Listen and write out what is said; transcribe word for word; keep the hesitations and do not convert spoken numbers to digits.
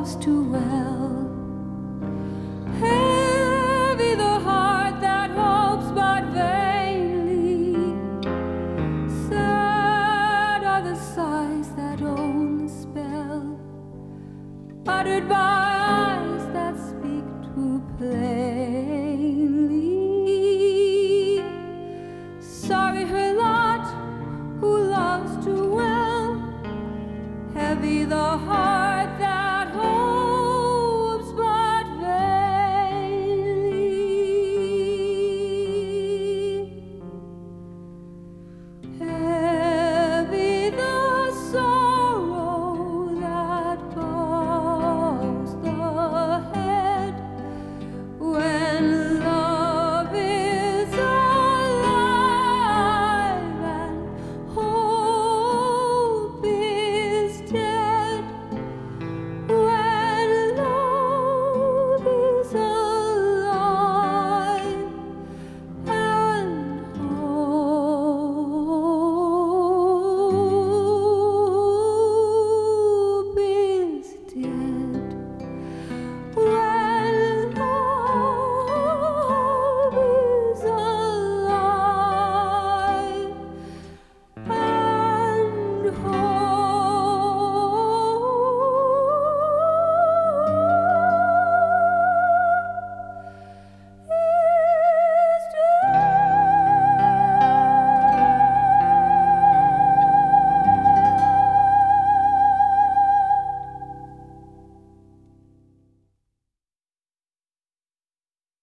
loves too well. Heavy the heart that hopes but vainly. Sad are the sighs that own the spell, uttered by eyes that speak too plainly. Sorry her lot, who loves too well. Heavy the heart